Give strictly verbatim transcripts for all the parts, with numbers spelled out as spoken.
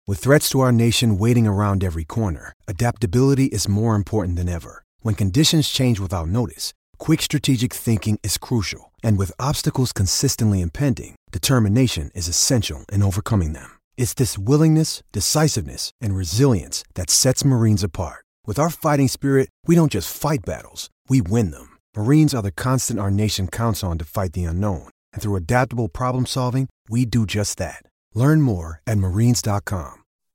With threats to our nation waiting around every corner, adaptability is more important than ever. When conditions change without notice, quick strategic thinking is crucial. And with obstacles consistently impending, determination is essential in overcoming them. It's this willingness, decisiveness, and resilience that sets Marines apart. With our fighting spirit, we don't just fight battles, we win them. Marines are the constant our nation counts on to fight the unknown. And through adaptable problem solving, we do just that. Learn more at marines dot com.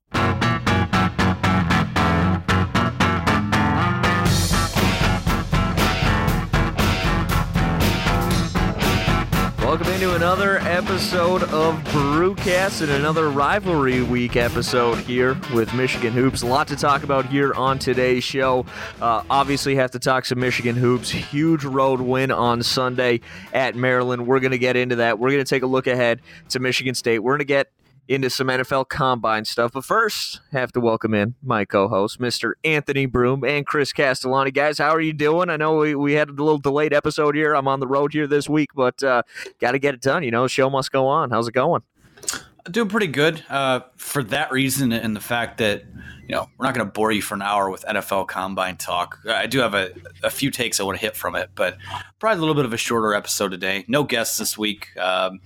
Welcome into another episode of Brewcast and another rivalry week episode here with Michigan Hoops. A lot to talk about here on today's show. Uh, obviously have to talk some Michigan Hoops. Huge road win on Sunday at Maryland. We're going to get into that. We're going to take a look ahead to Michigan State. We're going to get into some N F L Combine stuff. But first, have to welcome in my co-host, Mister Anthony Broom and Chris Castellani. Guys, how are you doing? I know we, we had a little delayed episode here. I'm on the road here this week, but uh, got to get it done. You know, the show must go on. How's it going? Doing pretty good uh, for that reason and the fact that, you know, we're not going to bore you for an hour with N F L Combine talk. I do have a, a few takes I want to hit from it, but probably a little bit of a shorter episode today. No guests this week. Um,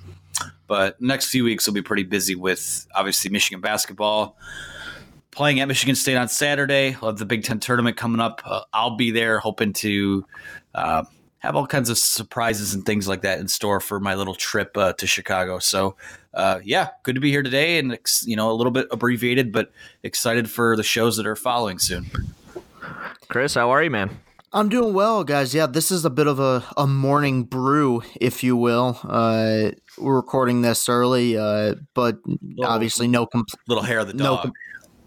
But next few weeks will be pretty busy with, obviously, Michigan basketball. Playing at Michigan State on Saturday. We'll have the Big Ten tournament coming up. Uh, I'll be there hoping to uh, have all kinds of surprises and things like that in store for my little trip uh, to Chicago. So, uh, yeah, good to be here today and, you know, a little bit abbreviated, but excited for the shows that are following soon. Chris, how are you, man? I'm doing well, guys. Yeah, this is a bit of a, a morning brew, if you will. Uh, we're recording this early, uh, but little, obviously no compl- little hair of the dog. No com-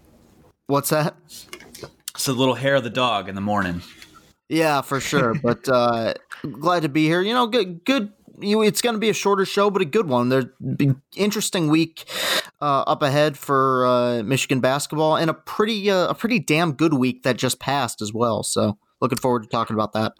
What's that? It's a little hair of the dog in the morning. Yeah, for sure. But uh, glad to be here. You know, good. good you, it's going to be a shorter show, but a good one. There's an interesting week uh, up ahead for uh, Michigan basketball, and a pretty uh, a pretty damn good week that just passed as well. So. Looking forward to talking about that.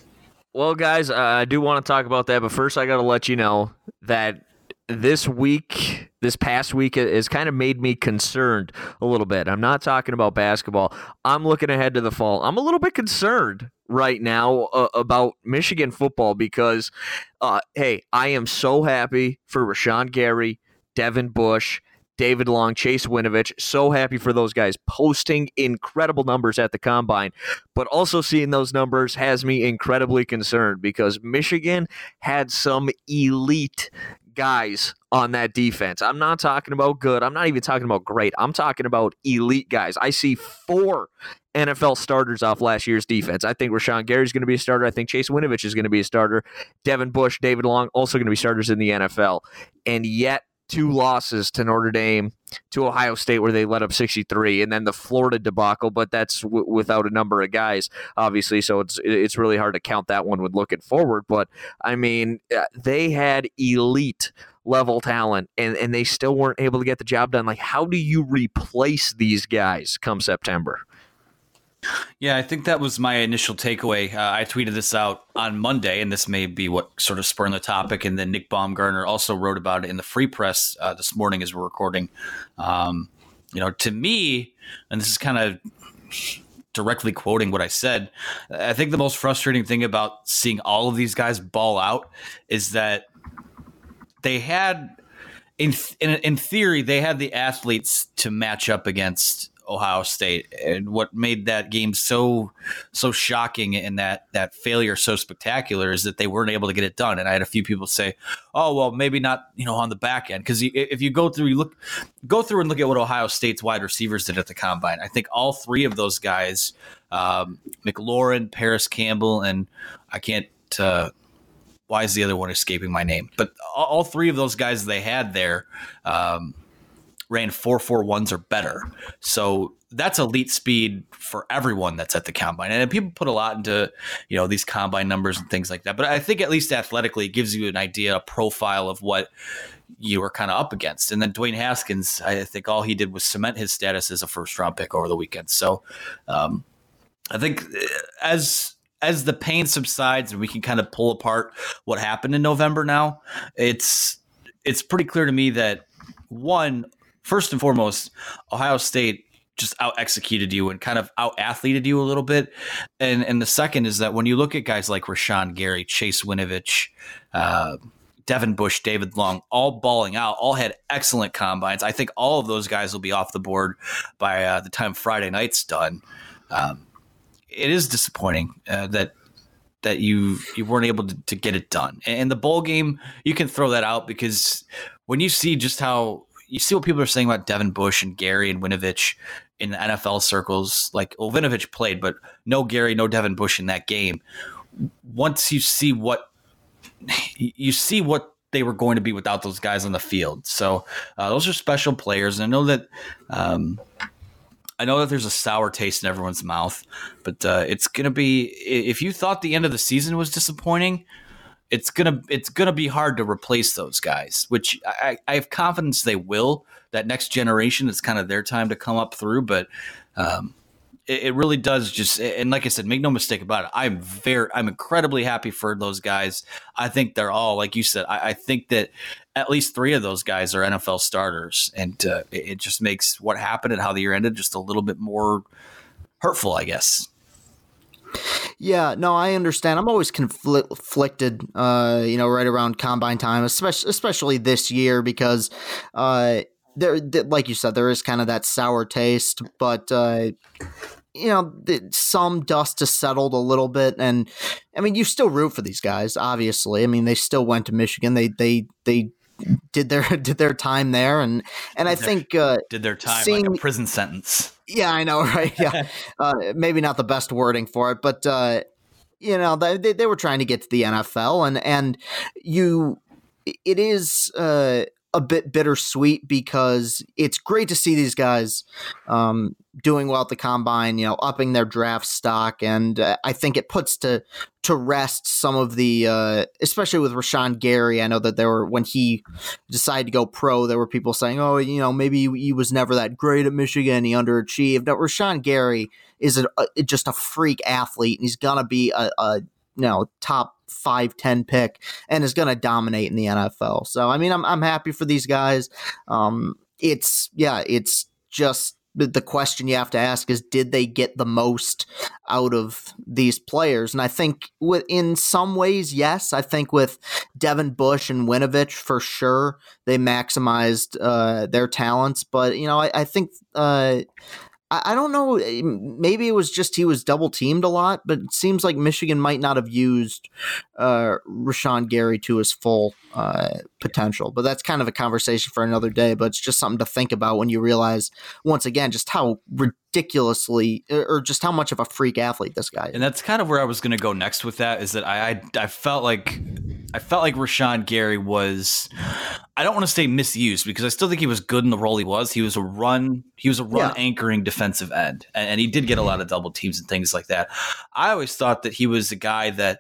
Well, guys, uh, I do want to talk about that, but first I got to let you know that this week, this past week, has kind of made me concerned a little bit. I'm not talking about basketball. I'm looking ahead to the fall. I'm a little bit concerned right now uh, about Michigan football because, uh, hey, I am so happy for Rashawn Gary, Devin Bush, David Long, Chase Winovich, so happy for those guys posting incredible numbers at the Combine, but also seeing those numbers has me incredibly concerned because Michigan had some elite guys on that defense. I'm not talking about good. I'm not even talking about great. I'm talking about elite guys. I see four N F L starters off last year's defense. I think Rashawn Gary's going to be a starter. I think Chase Winovich is going to be a starter. Devin Bush, David Long, also going to be starters in the N F L. And yet, two losses to Notre Dame, to Ohio State where they let up sixty-three, and then the Florida debacle, but that's w- without a number of guys, obviously, so it's it's really hard to count that one when looking forward. But, I mean, they had elite level talent, and, and they still weren't able to get the job done. Like, how do you replace these guys come September? Yeah, I think that was my initial takeaway. Uh, I tweeted this out on Monday, and this may be what sort of spurred the topic. And then Nick Baumgartner also wrote about it in the Free Press uh, this morning as we're recording. Um, you know, to me, and this is kind of directly quoting what I said, I think the most frustrating thing about seeing all of these guys ball out is that they had, in in, in theory, they had the athletes to match up against Ohio State, and what made that game so so shocking and that that failure so spectacular is that they weren't able to get it done. And I had a few people say, "Oh, well, maybe not, you know, on the back end," because if you go through, you look, go through and look at what Ohio State's wide receivers did at the Combine. I think all three of those guys, um, McLaurin, Paris Campbell, and I can't. Uh, why is the other one escaping my name? But all, all three of those guys they had there. Um, ran four four ones or better. So that's elite speed for everyone that's at the Combine. And people put a lot into, you know, these Combine numbers and things like that. But I think at least athletically it gives you an idea, a profile of what you were kind of up against. And then Dwayne Haskins, I think all he did was cement his status as a first round pick over the weekend. So um, I think as as the pain subsides and we can kind of pull apart what happened in November now, it's it's pretty clear to me that, one, first and foremost, Ohio State just out executed you and kind of out athleted you a little bit. And and the second is that when you look at guys like Rashawn Gary, Chase Winovich, uh, Devin Bush, David Long, all balling out, all had excellent combines. I think all of those guys will be off the board by uh, the time Friday night's done. Um, it is disappointing uh, that that you you weren't able to, to get it done. And the bowl game, you can throw that out because when you see just how you see what people are saying about Devin Bush and Gary and Winovich in the N F L circles, like, well, Winovich played, but no Gary, no Devin Bush in that game. Once you see what you see what they were going to be without those guys on the field. So uh, those are special players. And I know that um, I know that there's a sour taste in everyone's mouth, but uh, it's going to be, if you thought the end of the season was disappointing, it's going to, it's going to be hard to replace those guys, which I, I have confidence they will. That next generation, it's kind of their time to come up through, but um, it, it really does just, and like I said, make no mistake about it. I'm very, I'm incredibly happy for those guys. I think they're all, like you said, I, I think that at least three of those guys are N F L starters, and uh, it, it just makes what happened and how the year ended just a little bit more hurtful, I guess. Yeah, no, I understand. I'm always conflicted, uh, you know, right around combine time, especially especially this year, because uh, there, like you said, there is kind of that sour taste, but uh, you know, some dust has settled a little bit, and I mean, you still root for these guys, obviously. I mean, they still went to Michigan. They they they did their did their time there, and and I think uh, did their time seeing, like a prison sentence. Yeah, I know, right? Yeah, uh, maybe not the best wording for it, but uh, you know, they they were trying to get to the N F L, and and you, it is uh, a bit bittersweet because it's great to see these guys um, doing well at the combine, you know, upping their draft stock, and uh, I think it puts to to rest some of the, uh, especially with Rashawn Gary. I know that there were, when he decided to go pro, there were people saying, oh, you know, maybe he was never that great at Michigan, he underachieved. Now, Rashawn Gary is a, a, just a freak athlete, and he's going to be a, a, you know, top five, ten pick, and is going to dominate in the N F L. So, I mean, I'm, I'm happy for these guys. Um, it's, yeah, it's just, the question you have to ask is, did they get the most out of these players? And I think with, in some ways, yes. I think with Devin Bush and Winovich, for sure, they maximized uh, their talents. But, you know, I, I think uh, I, I don't know. Maybe it was just he was double teamed a lot, but it seems like Michigan might not have used uh, Rashawn Gary to his full uh, potential. But that's kind of a conversation for another day. But it's just something to think about when you realize, once again, just how ridiculously, or just how much of a freak athlete this guy is. And that's kind of where I was going to go next with that. Is that I, I I felt like I felt like Rashawn Gary was, I don't want to say misused, because I still think he was good in the role he was. He was a run, he was a run yeah. anchoring defensive end, and, and he did get a lot of double teams and things like that. I always thought that he was a guy that,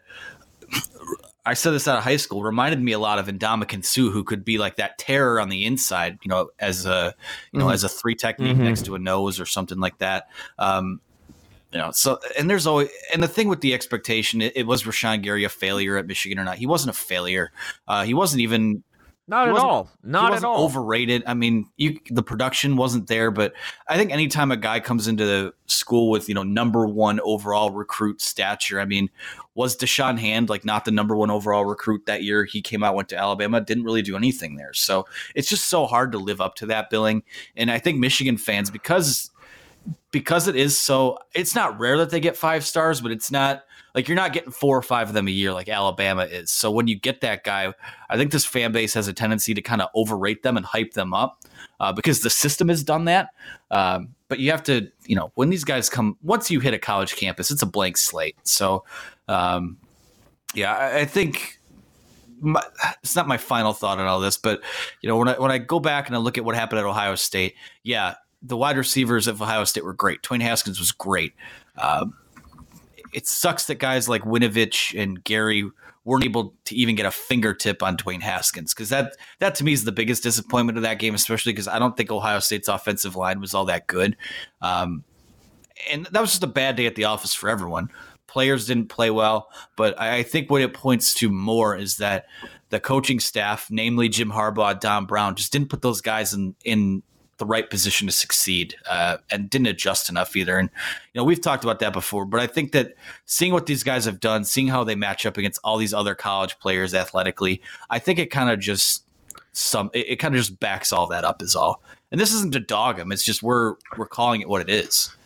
I said this out of high school, reminded me a lot of Ndamukong Suh, who could be like that terror on the inside, you know, as a you know mm-hmm. as a three technique mm-hmm. next to a nose or something like that. Um, You know, so, and there's always, and the thing with the expectation, it, it was Rashawn Gary a failure at Michigan or not? He wasn't a failure. Uh, he wasn't even, not at all, not he at all overrated. I mean, you, the production wasn't there, but I think anytime a guy comes into the school with, you know, number one overall recruit stature, I mean, was Deshaun Hand like not the number one overall recruit that year? He came out, went to Alabama, didn't really do anything there. So it's just so hard to live up to that billing. And I think Michigan fans, because Because it is so, it's not rare that they get five stars, but it's not like you're not getting four or five of them a year like Alabama is. So when you get that guy, I think this fan base has a tendency to kind of overrate them and hype them up uh, because the system has done that. Um, but you have to, you know, when these guys come, once you hit a college campus, it's a blank slate. So, um, yeah, I, I think my, it's not my final thought on all this, but, you know, when I, when I go back and I look at what happened at Ohio State, yeah, the wide receivers of Ohio State were great. Dwayne Haskins was great. Um, it sucks that guys like Winovich and Gary weren't able to even get a fingertip on Dwayne Haskins, because that, that to me is the biggest disappointment of that game, especially because I don't think Ohio State's offensive line was all that good. Um, and that was just a bad day at the office for everyone. Players didn't play well, but I think what it points to more is that the coaching staff, namely Jim Harbaugh, Don Brown, just didn't put those guys in, in the right position to succeed uh, and didn't adjust enough either. And, you know, we've talked about that before, but I think that seeing what these guys have done, seeing how they match up against all these other college players athletically, I think it kind of just some it, it kind of just backs all that up is all. And this isn't to dog them. It's just we're we're calling it what it is.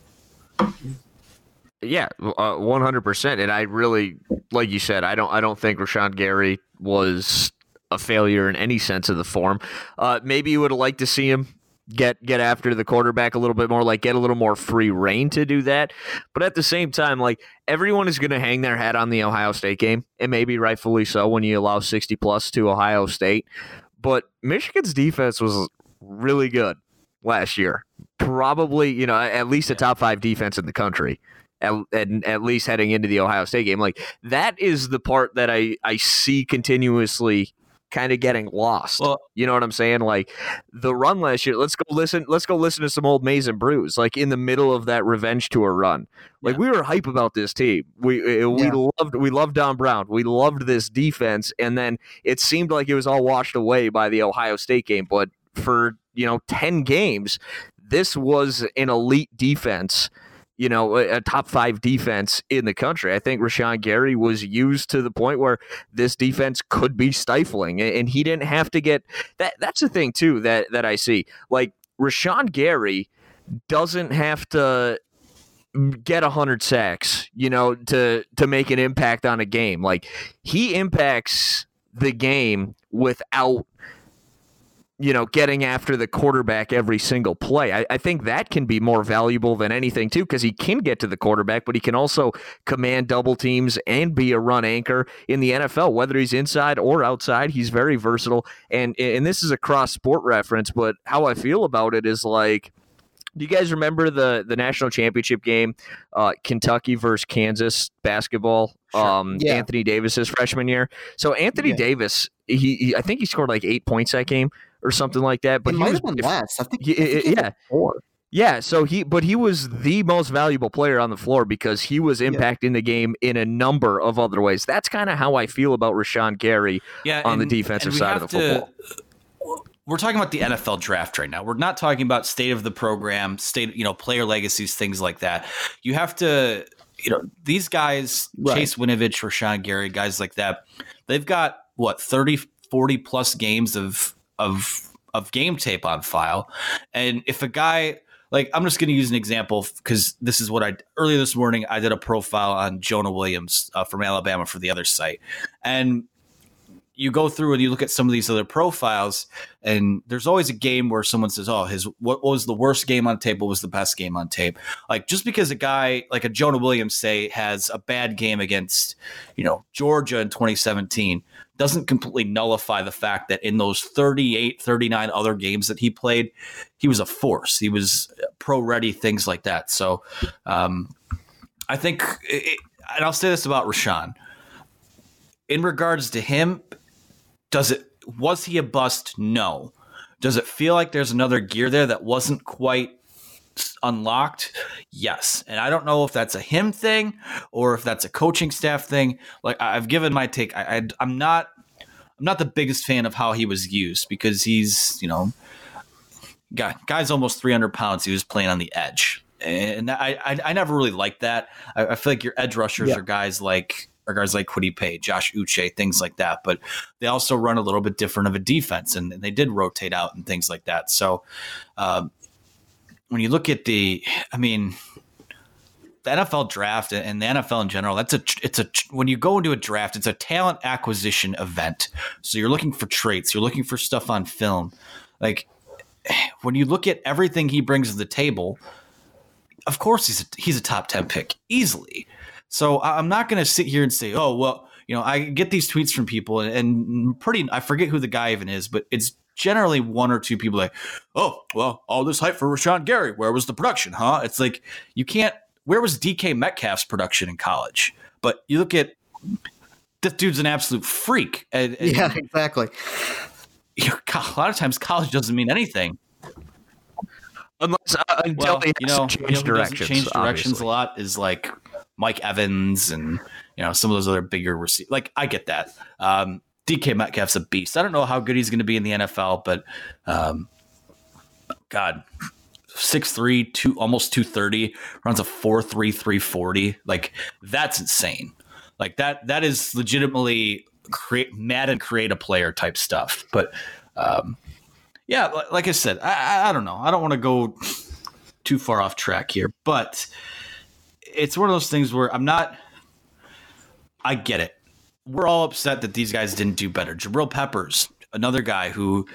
Yeah, uh, one hundred percent. And I really, like you said, I don't I don't think Rashawn Gary was a failure in any sense of the form. Uh, maybe you would have liked to see him get get after the quarterback a little bit more, like get a little more free reign to do that. But at the same time, like everyone is going to hang their hat on the Ohio State game, and maybe rightfully so when you allow sixty plus to Ohio State. But Michigan's defense was really good last year. Probably, you know, at least a top five defense in the country. At, at, at least heading into the Ohio State game. Like that is the part that I, I see continuously kind of getting lost. Well, you know what I'm saying? Like the run last year, let's go listen, let's go listen to some old Maize and Brews, like in the middle of that revenge tour run. Like yeah. we were hype about this team. We we yeah. loved we loved Don Brown. We loved this defense. And then it seemed like it was all washed away by the Ohio State game. But for, you know, ten games, this was an elite defense. You know, a top five defense in the country. I think Rashawn Gary was used to the point where this defense could be stifling, and he didn't have to get that. That's the thing too that that I see. Like Rashawn Gary doesn't have to get a hundred sacks, you know, to to make an impact on a game. Like he impacts the game without, you know, getting after the quarterback every single play. I, I think that can be more valuable than anything, too, because he can get to the quarterback, but he can also command double teams and be a run anchor in the N F L, whether he's inside or outside. He's very versatile. And, and this is a cross-sport reference, but how I feel about it is like, do you guys remember the, the national championship game, uh, Kentucky versus Kansas basketball? Sure. Um, yeah. Anthony Davis's freshman year. So Anthony yeah. Davis, he, he I think he scored like eight points that game or something like that. But it he might was, have been less. I think, he, I think he yeah, four. Yeah. So he, but he was the most valuable player on the floor because he was impacting yeah. the game in a number of other ways. That's kind of how I feel about Rashawn Gary yeah, on and, the defensive side of the football. To, we're talking about the N F L draft right now. We're not talking about state of the program, state, you know, player legacies, things like that. You have to, you know, these guys, right. Chase Winovich, Rashawn Gary, guys like that, they've got what, thirty, forty plus games of, of, of game tape on file. And if a guy, like, I'm just going to use an example because this is what I, earlier this morning, I did a profile on Jonah Williams uh, from Alabama for the other site. And you go through and you look at some of these other profiles, and there's always a game where someone says, oh, his what was the worst game on tape? What was the best game on tape? Like, just because a guy like a Jonah Williams, say, has a bad game against, you know, Georgia in twenty seventeen doesn't completely nullify the fact that in those thirty-eight, thirty-nine other games that he played, he was a force. He was pro ready, things like that. So um, I think, it, and I'll say this about Rashawn, in regards to him, Does it was he a bust? No. Does it feel like there's another gear there that wasn't quite unlocked? Yes. And I don't know if that's a him thing or if that's a coaching staff thing. Like I've given my take. I, I I'm not I'm not the biggest fan of how he was used because he's, you know, guy guy's almost three hundred pounds. He was playing on the edge, and I I, I never really liked that. I, I feel like your edge rushers yeah. are guys like. Or guys like Kwity Paye, Josh Uche, things like that. But they also run a little bit different of a defense, and they did rotate out and things like that. So um, when you look at the, I mean, the N F L draft and the N F L in general, that's a, it's a, when you go into a draft, it's a talent acquisition event. So you're looking for traits, you're looking for stuff on film. Like when you look at everything he brings to the table, of course he's a, he's a top ten pick easily. So I'm not going to sit here and say, oh, well, you know, I get these tweets from people and, and pretty, I forget who the guy even is, but it's generally one or two people like, oh, well, all this hype for Rashawn Gary. Where was the production, huh? It's like, you can't, where was D K Metcalf's production in college? But you look at, this dude's an absolute freak. And, and, yeah, exactly. You know, a lot of times college doesn't mean anything. Unless, uh, until well, they you know, change you know directions. Change directions obviously. a lot is like Mike Evans and, you know, some of those other bigger receivers. Like, I get that. Um, D K Metcalf's a beast. I don't know how good he's going to be in the N F L, but um, God, six three, two, almost two thirty, runs a four three, three forty. Like, that's insane. Like, that that is legitimately create Madden create a player type stuff. But, um, yeah, like I said, I, I don't know. I don't want to go too far off track here, but it's one of those things where I'm not – I get it. We're all upset that these guys didn't do better. Jabril Peppers, another guy who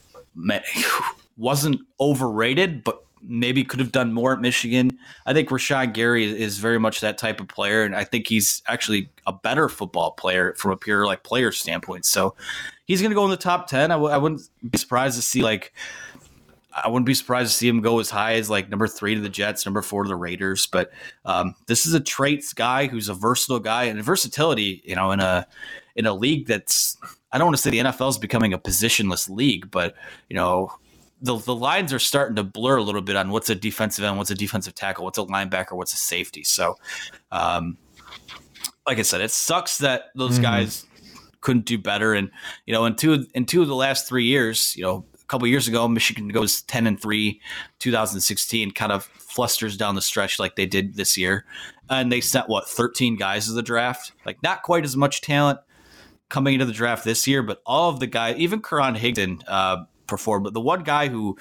wasn't overrated, but maybe could have done more at Michigan. I think Rashawn Gary is very much that type of player, and I think he's actually a better football player from a pure like player standpoint. So he's going to go in the top ten. I w- I wouldn't be surprised to see like I wouldn't be surprised to see him go as high as like number three to the Jets, number four to the Raiders. But um, this is a traits guy who's a versatile guy, and versatility, you know, in a in a league that's I don't want to say the N F L is becoming a positionless league, but you know. The the lines are starting to blur a little bit on what's a defensive end, what's a defensive tackle, what's a linebacker, what's a safety. So, um, like I said, it sucks that those mm-hmm. guys couldn't do better. And you know, in two in two of the last three years, you know, a couple of years ago, Michigan goes ten and three, two thousand sixteen, kind of flusters down the stretch like they did this year, and they sent what thirteen guys to the draft, like not quite as much talent coming into the draft this year, but all of the guys, even Karan Higdon. Uh, perform but the one guy who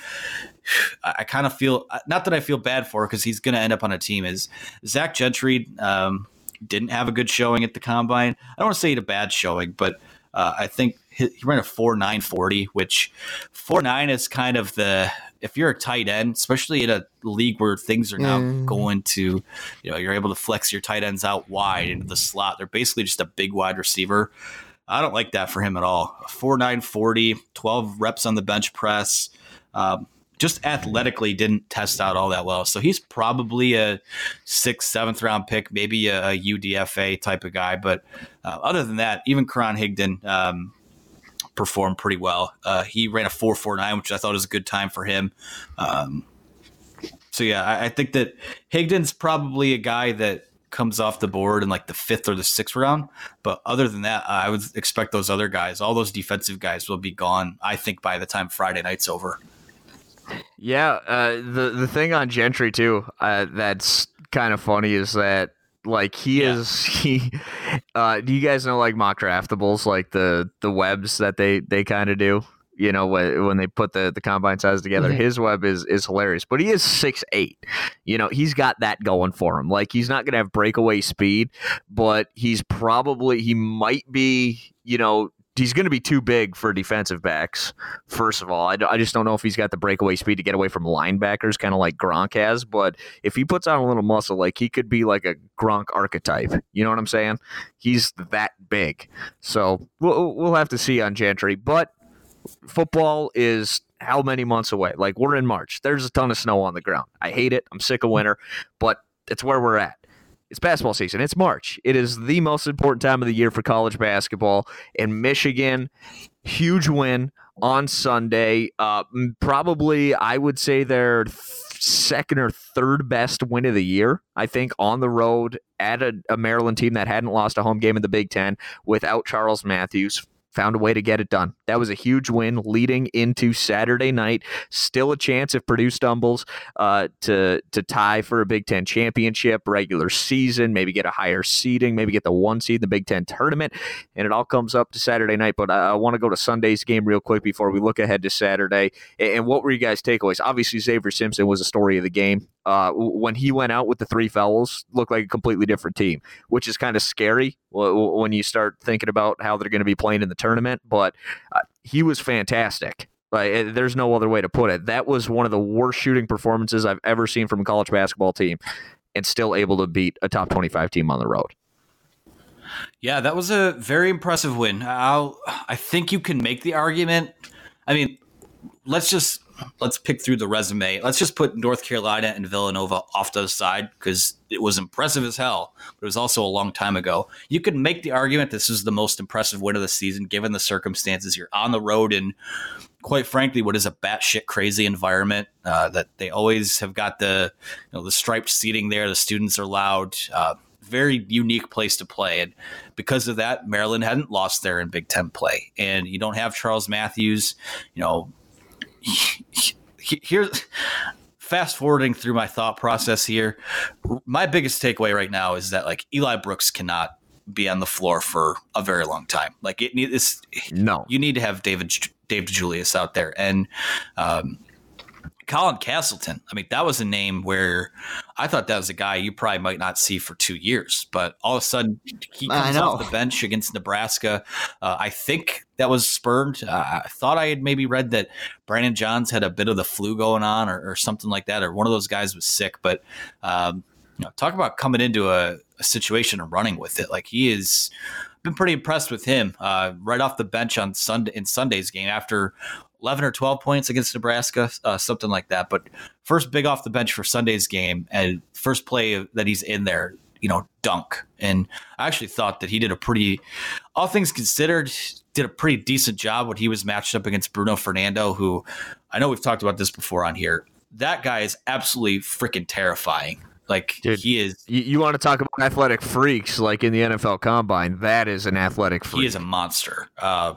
I kind of feel not that I feel bad for because he's going to end up on a team is Zach Gentry. Um, didn't have a good showing at the combine. I don't want to say he had a bad showing, but uh, I think he, he ran a four nine forty, which four nine is kind of the if you're a tight end, especially in a league where things are now mm. going to, you know, you're able to flex your tight ends out wide into the slot. They're basically just a big wide receiver. I don't like that for him at all. four nine forty, twelve reps on the bench press. Um, just athletically didn't test out all that well. So he's probably a sixth, seventh round pick, maybe a, a U D F A type of guy. But uh, other than that, even Karan Higdon um, performed pretty well. Uh, he ran a four four nine, which I thought was a good time for him. Um, so, yeah, I, I think that Higdon's probably a guy that comes off the board in like the fifth or the sixth round. But other than that, I would expect those other guys, all those defensive guys will be gone, I think, by the time Friday night's over. Yeah. Uh, the, the thing on Gentry too, uh, that's kind of funny is that like he yeah. is, he, uh, do you guys know like mock draftables, like the, the webs that they, they kind of do? You know, when, when they put the, the combine size together, mm-hmm. his web is, is hilarious, but he is six eight. You know, he's got that going for him. Like, he's not going to have breakaway speed, but he's probably, he might be, you know, he's going to be too big for defensive backs, first of all. I, I just don't know if he's got the breakaway speed to get away from linebackers, kind of like Gronk has, but if he puts on a little muscle, like, he could be like a Gronk archetype. You know what I'm saying? He's that big. So we'll, we'll have to see on Gentry, but football is how many months away? Like, we're in March. There's a ton of snow on the ground. I hate it. I'm sick of winter, but it's where we're at. It's basketball season. It's March. It is the most important time of the year for college basketball. And Michigan, huge win on Sunday. Uh, probably, I would say their second or third best win of the year, I think, on the road at a, a Maryland team that hadn't lost a home game in the Big Ten without Charles Matthews. Found a way to get it done. That was a huge win leading into Saturday night. Still a chance if Purdue stumbles uh, to to tie for a Big Ten championship, regular season, maybe get a higher seeding, maybe get the one seed in the Big Ten tournament, and it all comes up to Saturday night. But I, I want to go to Sunday's game real quick before we look ahead to Saturday. And, and what were you guys' takeaways? Obviously, Xavier Simpson was a story of the game. Uh, when he went out with the three fouls, looked like a completely different team, which is kind of scary when you start thinking about how they're going to be playing in the tournament. But uh, he was fantastic. Like, there's no other way to put it. That was one of the worst shooting performances I've ever seen from a college basketball team, and still able to beat a top twenty-five team on the road. Yeah, that was a very impressive win. I'll, I think you can make the argument. I mean, let's just let's pick through the resume. Let's just put North Carolina and Villanova off to the side because it was impressive as hell, but it was also a long time ago. You could make the argument this is the most impressive win of the season, given the circumstances. You're on the road in, quite frankly, what is a batshit crazy environment. Uh, that they always have got the, you know, the striped seating there. The students are loud. Uh, very unique place to play, and because of that, Maryland hadn't lost there in Big Ten play. And you don't have Charles Matthews, you know. he, here's fast forwarding through my thought process here. My biggest takeaway right now is that like Eli Brooks cannot be on the floor for a very long time. Like it needs, no, you need to have David Dave DeJulius out there, and um, Colin Castleton. I mean, that was a name where I thought that was a guy you probably might not see for two years, but all of a sudden he comes off the bench against Nebraska. Uh, I think that was spurned. Uh, I thought I had maybe read that Brandon Johns had a bit of the flu going on, or, or something like that, or one of those guys was sick. But um, you know, talk about coming into a, a situation and running with it. Like he is been pretty impressed with him uh, right off the bench on Sunday in Sunday's game after eleven or twelve points against Nebraska, uh, something like that. But first big off the bench for Sunday's game, and first play that he's in there, you know, dunk. And I actually thought that he did a pretty, all things considered, did a pretty decent job when he was matched up against Bruno Fernando, who I know we've talked about this before on here. That guy is absolutely freaking terrifying. Like, dude, he is. You, you want to talk about athletic freaks like in the N F L Combine? That is an athletic freak. He is a monster. Uh,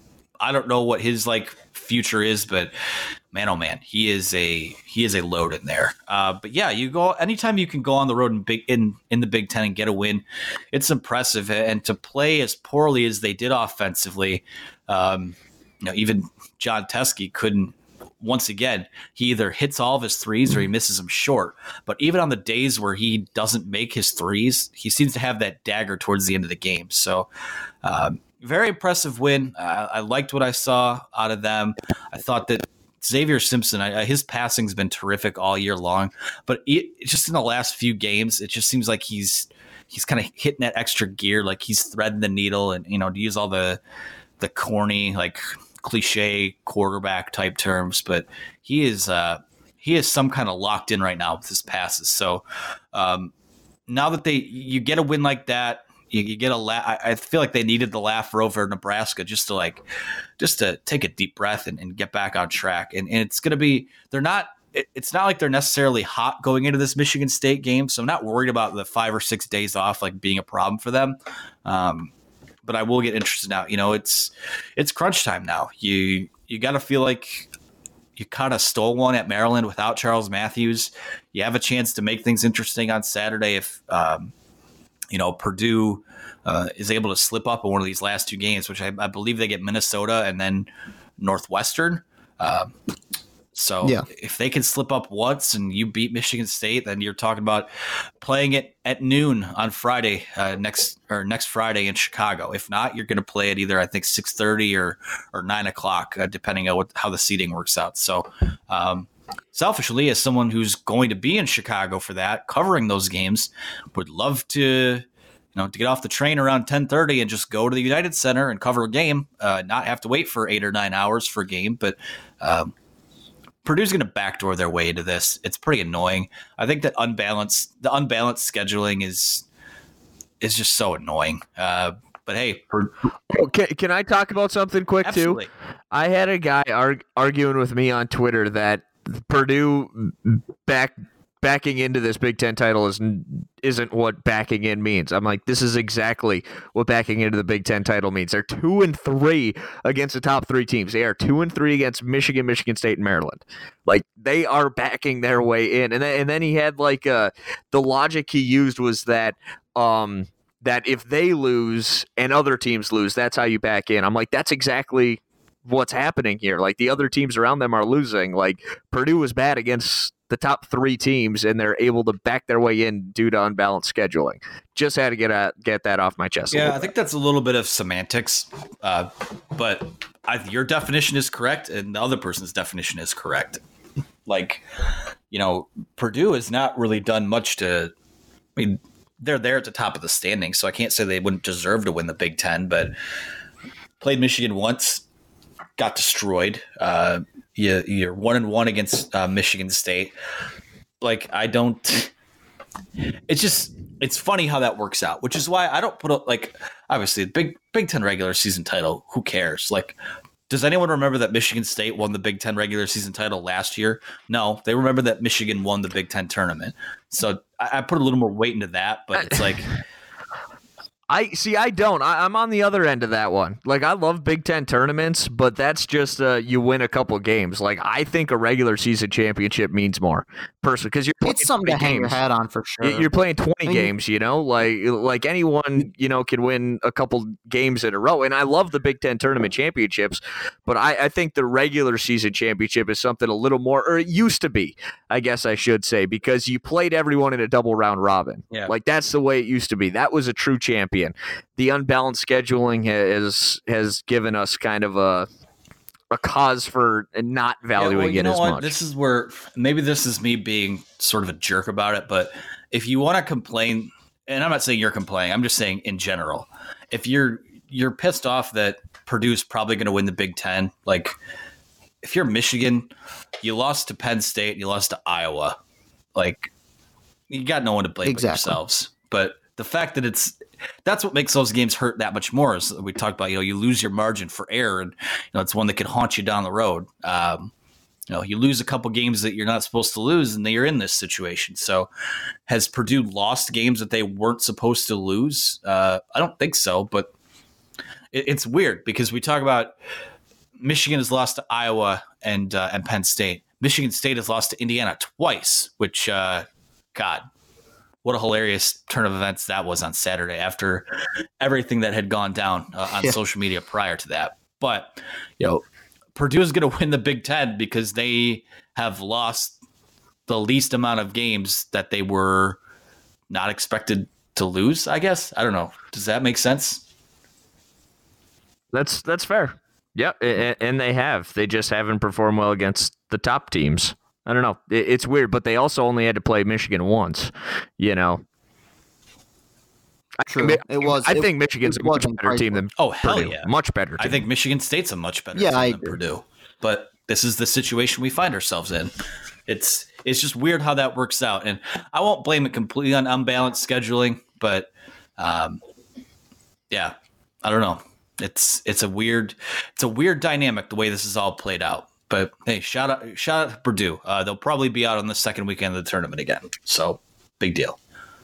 I don't know what his like future is, but man, oh man, he is a he is a load in there. Uh, but yeah, you go anytime you can go on the road in big in in the Big Ten and get a win, it's impressive. And to play as poorly as they did offensively, um, you know, even John Teske couldn't. Once again, he either hits all of his threes or he misses them short. But even on the days where he doesn't make his threes, he seems to have that dagger towards the end of the game. So, um, very impressive win. Uh, I liked what I saw out of them. I thought that Xavier Simpson, I, his passing's been terrific all year long. But it, just in the last few games, it just seems like he's he's kind of hitting that extra gear, like he's threading the needle, and you know, to use all the the corny like. cliche quarterback type terms, but he is uh, he is some kind of locked in right now with his passes. So um, now that they you get a win like that, you, you get a laugh. I, I feel like they needed the laugh for over Nebraska just to like just to take a deep breath and, and get back on track. And, and it's going to be they're not. It, it's not like they're necessarily hot going into this Michigan State game, so I'm not worried about the five or six days off like being a problem for them. Um, But I will get interested now. You know, it's it's crunch time now. You you got to feel like you kind of stole one at Maryland without Charles Matthews. You have a chance to make things interesting on Saturday if um, you know Purdue uh, is able to slip up in one of these last two games, which I, I believe they get Minnesota and then Northwestern. Uh, So yeah. If they can slip up once and you beat Michigan State, then you're talking about playing it at noon on Friday uh, next or next Friday in Chicago. If not, you're going to play it either I think six thirty or or nine o'clock, uh, depending on what how the seating works out. So um, selfishly, as someone who's going to be in Chicago for that, covering those games, would love to you know to get off the train around ten thirty and just go to the United Center and cover a game, uh, not have to wait for eight or nine hours for a game, but. Um, Purdue's going to backdoor their way into this. It's pretty annoying. I think that unbalanced, the unbalanced scheduling is is just so annoying. Uh, but hey, Purdue. Can, can I talk about something quick Absolutely. too? I had a guy arg- arguing with me on Twitter that Purdue back backing into this Big Ten title isn't isn't what backing in means. I'm like, this is exactly what backing into the Big Ten title means. They're two and three against the top three teams. They are two and three against Michigan, Michigan State, and Maryland. Like they are backing their way in. And then, and then he had like uh, the logic he used was that um, that if they lose and other teams lose, that's how you back in. I'm like, that's exactly what's happening here. Like the other teams around them are losing. Like Purdue was bad against the top three teams, and they're able to back their way in due to unbalanced scheduling. Just had to get a, get that off my chest. Yeah, I think that's a little bit of semantics, uh, but I, your definition is correct, and the other person's definition is correct. Like, you know, Purdue has not really done much to. I mean, they're there at the top of the standings, so I can't say they wouldn't deserve to win the Big Ten, but played Michigan once, got destroyed. Uh, You, you're one and one against uh, Michigan State. Like I don't. It's just it's funny how that works out, which is why I don't put up like obviously the Big Big Ten regular season title. Who cares? Like, does anyone remember that Michigan State won the Big Ten regular season title last year? No, they remember that Michigan won the Big Ten tournament. So I, I put a little more weight into that, but it's like. I see. I don't. I, I'm on the other end of that one. Like, I love Big Ten tournaments, but that's just uh, you win a couple games. Like, I think a regular season championship means more, personally, because you're playing It's something to hang your hat on for sure. You're playing twenty I mean, games, you know, like like anyone, you know, can win a couple games in a row. And I love the Big Ten tournament championships, but I, I think the regular season championship is something a little more, or it used to be, I guess I should say, because you played everyone in a double round robin. Yeah. Like, that's the way it used to be. That was a true champion. The unbalanced scheduling has has given us kind of a a cause for not valuing yeah, well, you it know as what? much. This is where maybe this is me being sort of a jerk about it, but if you want to complain, and I'm not saying you're complaining, I'm just saying in general, if you're you're pissed off that Purdue's probably going to win the Big Ten, like if you're Michigan, you lost to Penn State, you lost to Iowa, like you got no one to blame Exactly. but yourselves. But the fact that it's that's what makes those games hurt that much more. Is we talked about, you know, you lose your margin for error, and you know it's one that could haunt you down the road. Um, you know, you lose a couple games that you're not supposed to lose, and then you're in this situation. So, has Purdue lost games that they weren't supposed to lose? Uh, I don't think so, but it, it's weird because we talk about Michigan has lost to Iowa and uh, and Penn State. Michigan State has lost to Indiana twice, which uh, God. What a hilarious turn of events that was on Saturday after everything that had gone down uh, on Yeah. social media prior to that. But, you know, Purdue is going to win the Big Ten because they have lost the least amount of games that they were not expected to lose, I guess. I don't know. Does that make sense? That's that's fair. Yeah, a- and they have. They just haven't performed well against the top teams. I don't know. It, it's weird, but they also only had to play Michigan once. You know, True. I, It was. I it- think Michigan's it a much wasn't better team than Oh, hell Purdue. yeah. Much better. Team. I think Michigan State's a much better Yeah, team I than agree. Purdue. But this is the situation we find ourselves in. It's it's just weird how that works out. And I won't blame it completely on unbalanced scheduling, but um, yeah, I don't know. It's it's a weird it's a weird dynamic the way this is all played out. But hey, shout out shout out to Purdue. Uh, they'll probably be out on the second weekend of the tournament again. So big deal.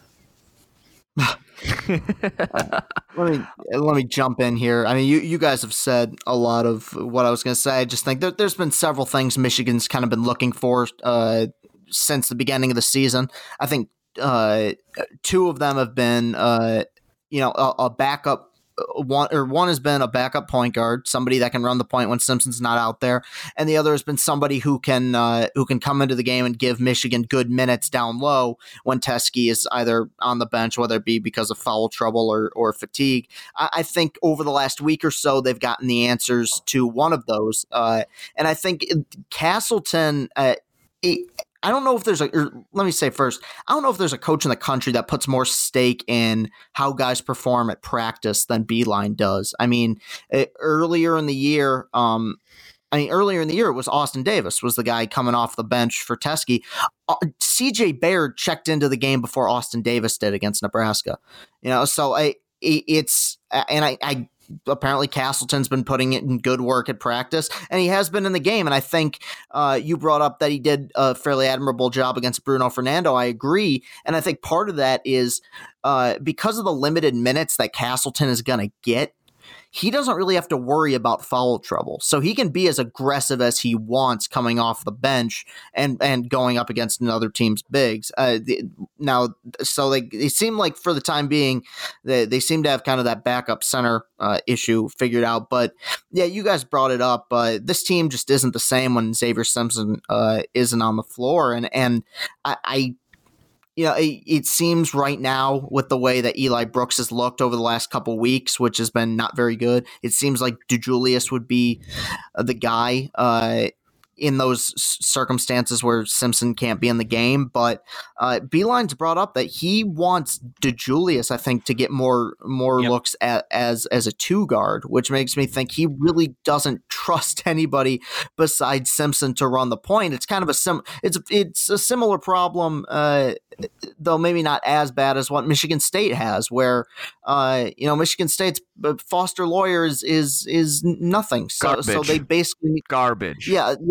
Let me let me jump in here. I mean, you, you guys have said a lot of what I was going to say. I just think there, there's been several things Michigan's kind of been looking for uh, since the beginning of the season. I think uh, two of them have been, uh, you know, a, a backup. One or one has been a backup point guard, somebody that can run the point when Simpson's not out there, and the other has been somebody who can uh, who can come into the game and give Michigan good minutes down low when Teskey is either on the bench, whether it be because of foul trouble or or fatigue. I, I think over the last week or so they've gotten the answers to one of those, uh, and I think Castleton. Uh, it, I don't know if there's a, or let me say first, I don't know if there's a coach in the country that puts more stake in how guys perform at practice than Beeline does. I mean, it, earlier in the year, um, I mean, earlier in the year, it was Austin Davis was the guy coming off the bench for Teskey. Uh, C J Baird checked into the game before Austin Davis did against Nebraska. You know, so I, it, it's, and I, I, apparently Castleton's been putting it in good work at practice, and he has been in the game. And I think uh, you brought up that he did a fairly admirable job against Bruno Fernando. I agree. And I think part of that is uh, because of the limited minutes that Castleton is going to get, he doesn't really have to worry about foul trouble. So he can be as aggressive as he wants coming off the bench and, and going up against another team's bigs. Uh, the, now, so they, they seem like for the time being, they, they seem to have kind of that backup center uh, issue figured out. But yeah, you guys brought it up. Uh, this team just isn't the same when Xavier Simpson uh, isn't on the floor. And, and I, I You know, it, it seems right now with the way that Eli Brooks has looked over the last couple weeks, which has been not very good, it seems like DeJulius would be uh, the guy uh, in those circumstances where Simpson can't be in the game. But uh, Beeline's brought up that he wants DeJulius, I think, to get more more Yep. looks at, as as a two guard, which makes me think he really doesn't trust anybody besides Simpson to run the point. It's kind of a sim. It's it's a similar problem. Uh, though maybe not as bad as what Michigan State has, where uh, you know Michigan State's Foster Loyer is is, is nothing. So so Garbage. they basically Garbage. yeah yeah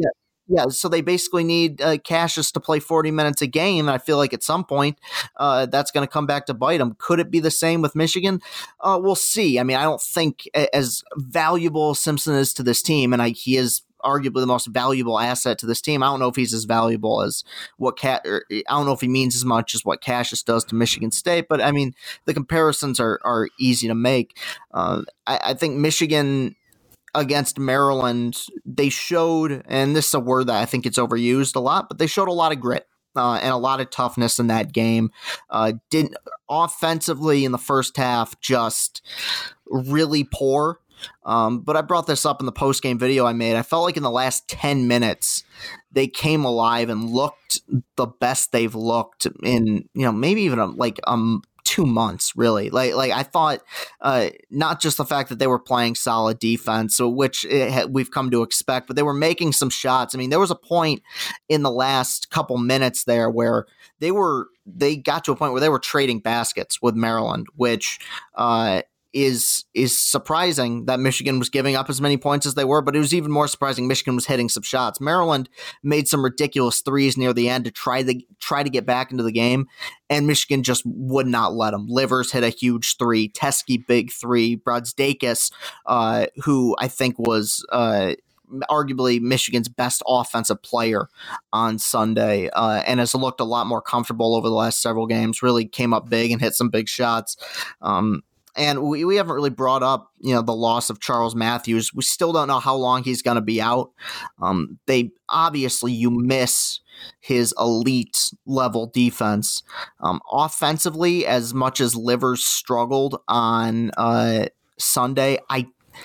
Yeah, so they basically need uh, Cassius to play forty minutes a game, and I feel like at some point uh, that's going to come back to bite them. Could it be the same with Michigan? Uh, we'll see. I mean, I don't think as valuable Simpson is to this team, and I, he is arguably the most valuable asset to this team. I don't know if he's as valuable as what Cat. Or I don't know if he means as much as what Cassius does to Michigan State, but I mean, the comparisons are are easy to make. Uh, I, I think Michigan against Maryland, they showed, and this is a word that I think it's overused a lot, but they showed a lot of grit uh, and a lot of toughness in that game. Uh, didn't offensively in the first half, just really poor. Um, but I brought this up in the post-game video I made. I felt like in the last ten minutes, they came alive and looked the best they've looked in, you know, maybe even a, like um. two months, really. Like, like I thought, uh, not just the fact that they were playing solid defense, which it ha- we've come to expect, but they were making some shots. I mean, there was a point in the last couple minutes there where they were, they got to a point where they were trading baskets with Maryland, which, uh, is is surprising that Michigan was giving up as many points as they were, but it was even more surprising Michigan was hitting some shots. Maryland made some ridiculous threes near the end to try to try to get back into the game, and Michigan just would not let them. Livers hit a huge three, Teskey big three, Brodsdakis, uh, who I think was uh, arguably Michigan's best offensive player on Sunday, uh, and has looked a lot more comfortable over the last several games, really came up big and hit some big shots. Um, And we, we haven't really brought up, you know, the loss of Charles Matthews. We still don't know how long he's going to be out. Um, they obviously, you miss his elite level defense. Um, offensively, as much as Livers struggled on uh, Sunday, I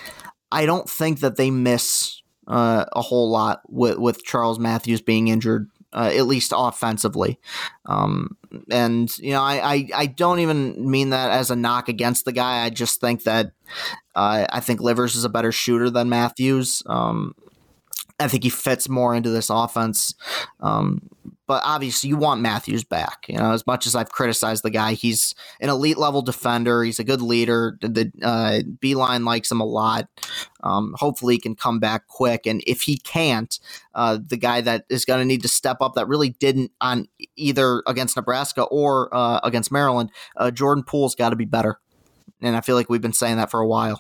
I don't think that they miss uh, a whole lot with, with Charles Matthews being injured. Uh, at least offensively. Um, and, you know, I, I, I don't even mean that as a knock against the guy. I just think that uh, I think Livers is a better shooter than Matthews. Um, I think he fits more into this offense. Um, but obviously you want Matthews back. You know, as much as I've criticized the guy, he's an elite level defender. He's a good leader. The uh, Beeline likes him a lot. Um, hopefully he can come back quick. And if he can't, uh, the guy that is going to need to step up that really didn't on either against Nebraska or uh, against Maryland, uh, Jordan Poole's got to be better. And I feel like we've been saying that for a while.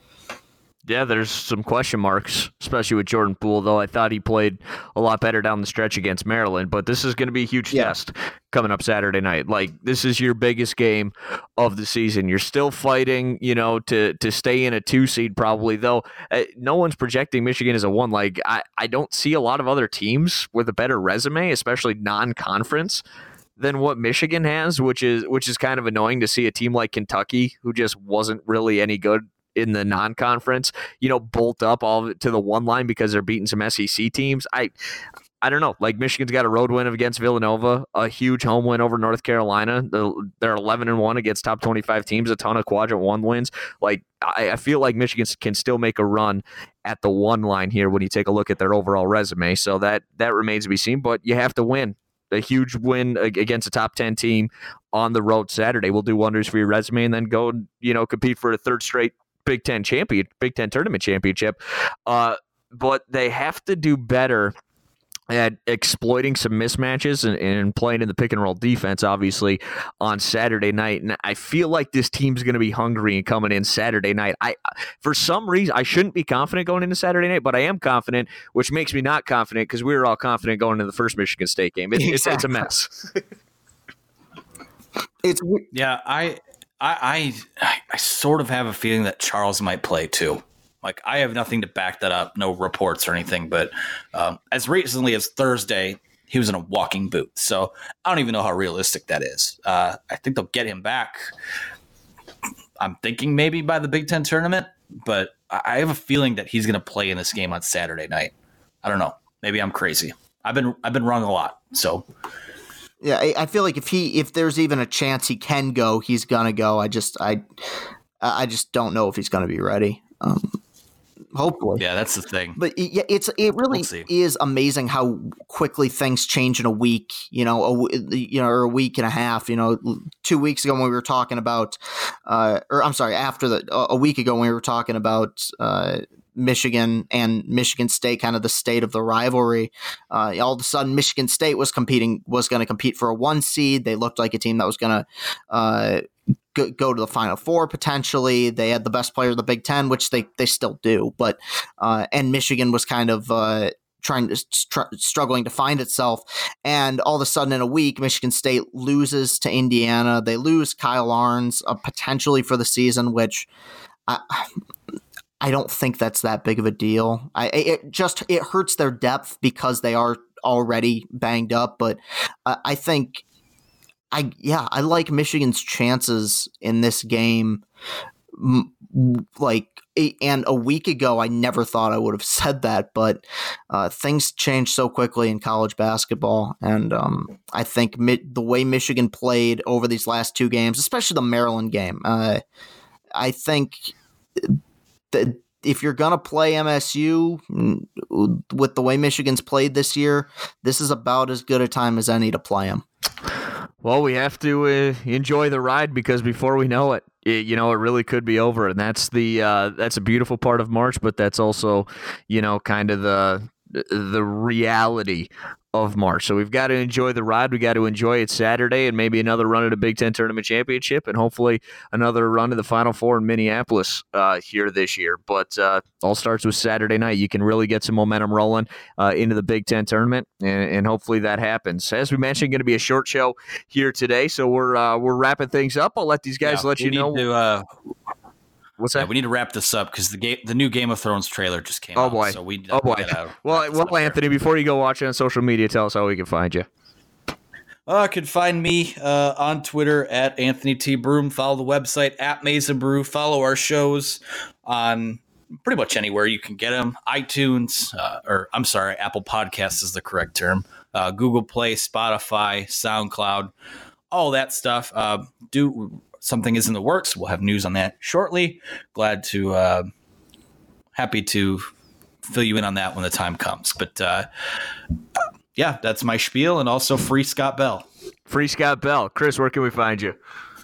Yeah, there's some question marks, especially with Jordan Poole, though I thought he played a lot better down the stretch against Maryland. But this is going to be a huge yeah. test coming up Saturday night. Like, this is your biggest game of the season. You're still fighting, you know, to to stay in a two seed probably, though. Uh, no one's projecting Michigan as a one. Like, I, I don't see a lot of other teams with a better resume, especially non-conference, than what Michigan has, which is which is kind of annoying to see a team like Kentucky, who just wasn't really any good in the non-conference, you know, bolt up all of it to the one line because they're beating some S E C teams. I I don't know. Like, Michigan's got a road win against Villanova, a huge home win over North Carolina. They're eleven and one against top twenty-five teams, a ton of quadrant one wins. Like, I, I feel like Michigan can still make a run at the one line here when you take a look at their overall resume. So that that remains to be seen, but you have to win. A huge win against a top ten team on the road Saturday will do wonders for your resume, and then go, you know, compete for a third straight Big Ten champion, Big Ten tournament championship. Uh, but they have to do better at exploiting some mismatches and, and playing in the pick and roll defense, obviously, on Saturday night. And I feel like this team's going to be hungry and coming in Saturday night. I, for some reason, I shouldn't be confident going into Saturday night, but I am confident, which makes me not confident because we were all confident going into the first Michigan State game. It, exactly. it's, it's a mess. it's yeah, I. I, I I sort of have a feeling that Charles might play too. Like, I have nothing to back that up, no reports or anything, but um, as recently as Thursday, he was in a walking boot. So I don't even know how realistic that is. Uh, I think they'll get him back. I'm thinking maybe by the Big Ten tournament, but I have a feeling that he's going to play in this game on Saturday night. I don't know. Maybe I'm crazy. I've been I've been wrong a lot. So. Yeah, I, I feel like if he if there's even a chance he can go, he's gonna go. I just I I just don't know if he's gonna be ready. Um, hopefully, yeah, that's the thing. But yeah, it's it really we'll is amazing how quickly things change in a week. You know, a, you know, or a week and a half. You know, two weeks ago when we were talking about, uh, or I'm sorry, after the a week ago when we were talking about. Uh, Michigan and Michigan State, kind of the state of the rivalry. Uh, all of a sudden, Michigan State was competing, was going to compete for a one seed. They looked like a team that was going to uh, go, go to the Final Four potentially. They had the best player in the Big Ten, which they they still do. But uh, and Michigan was kind of uh, trying to str- struggling to find itself. And all of a sudden, in a week, Michigan State loses to Indiana. They lose Kyle Arns uh, potentially for the season, which I, I don't think that's that big of a deal. I it just it hurts their depth because they are already banged up. But uh, I think I yeah I like Michigan's chances in this game. Like, and a week ago, I never thought I would have said that, but uh, things change so quickly in college basketball. And um, I think mi- the way Michigan played over these last two games, especially the Maryland game, uh, I think that if you're going to play M S U with the way Michigan's played this year, this is about as good a time as any to play them. Well, we have to uh, enjoy the ride because before we know it, it, you know, it really could be over, and that's the uh, that's a beautiful part of March, but that's also, you know, kind of the the reality of March. So we've got to enjoy the ride. We got to enjoy it Saturday, and maybe another run at a Big Ten Tournament Championship, and hopefully another run to the Final Four in Minneapolis uh, here this year. But uh, all starts with Saturday night. You can really get some momentum rolling uh, into the Big Ten Tournament, and, and hopefully that happens. As we mentioned, going to be a short show here today, so we're uh, we're wrapping things up. I'll let these guys yeah, let you know. To, uh, What's that? Yeah, we need to wrap this up because the game, the new Game of Thrones trailer just came oh out. Boy. So we oh boy! Gotta, well, well, Anthony, there. Before you go watch it on social media, tell us how we can find you. Uh, you can find me uh, on Twitter at Anthony T. Broom. Follow the website at Mesa Brew. Follow our shows on pretty much anywhere you can get them. iTunes, uh, or I'm sorry, Apple Podcasts is the correct term. Uh, Google Play, Spotify, SoundCloud, all that stuff. Uh, do something is in the works. We'll have news on that shortly. Glad to, uh, happy to fill you in on that when the time comes. But uh, yeah, that's my spiel, and also free Scott Bell. Free Scott Bell. Chris, where can we find you?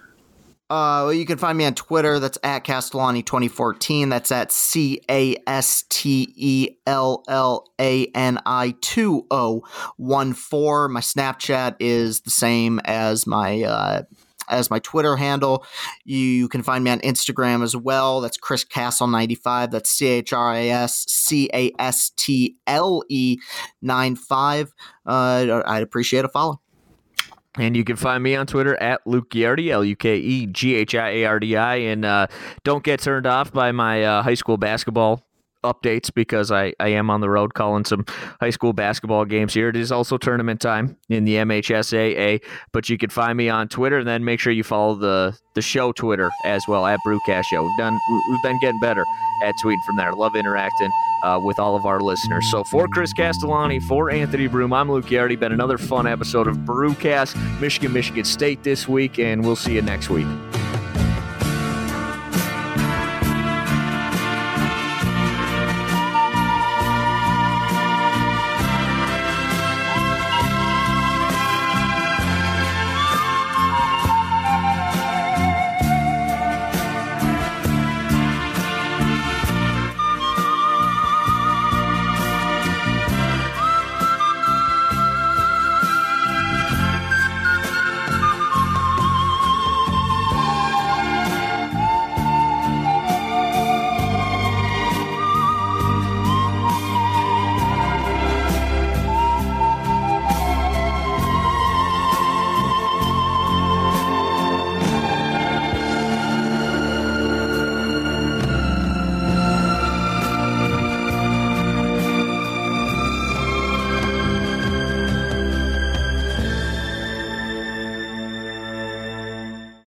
Uh, well, you can find me on Twitter. That's at Castellani twenty fourteen. That's at C A S T E L L A N I two oh one four. My Snapchat is the same as my uh, as my Twitter handle. You can find me on Instagram as well. That's Chris Castle ninety-five. That's C H R I S C A S T L E ninety-five. Uh, I'd appreciate a follow. And you can find me on Twitter at Luke Ghiardi, L U K E G H I A R D I. And uh, don't get turned off by my uh, high school basketball updates because I, I am on the road calling some high school basketball games here. It is also tournament time in the M H S A A, but you can find me on Twitter, and then make sure you follow the, the show Twitter as well, at Brewcast Show. We've done we've been getting better at tweeting from there. Love interacting uh, with all of our listeners. So for Chris Castellani, for Anthony Broom, I'm Luke Ghiardi. Been another fun episode of Brewcast, Michigan, Michigan State this week, and we'll see you next week.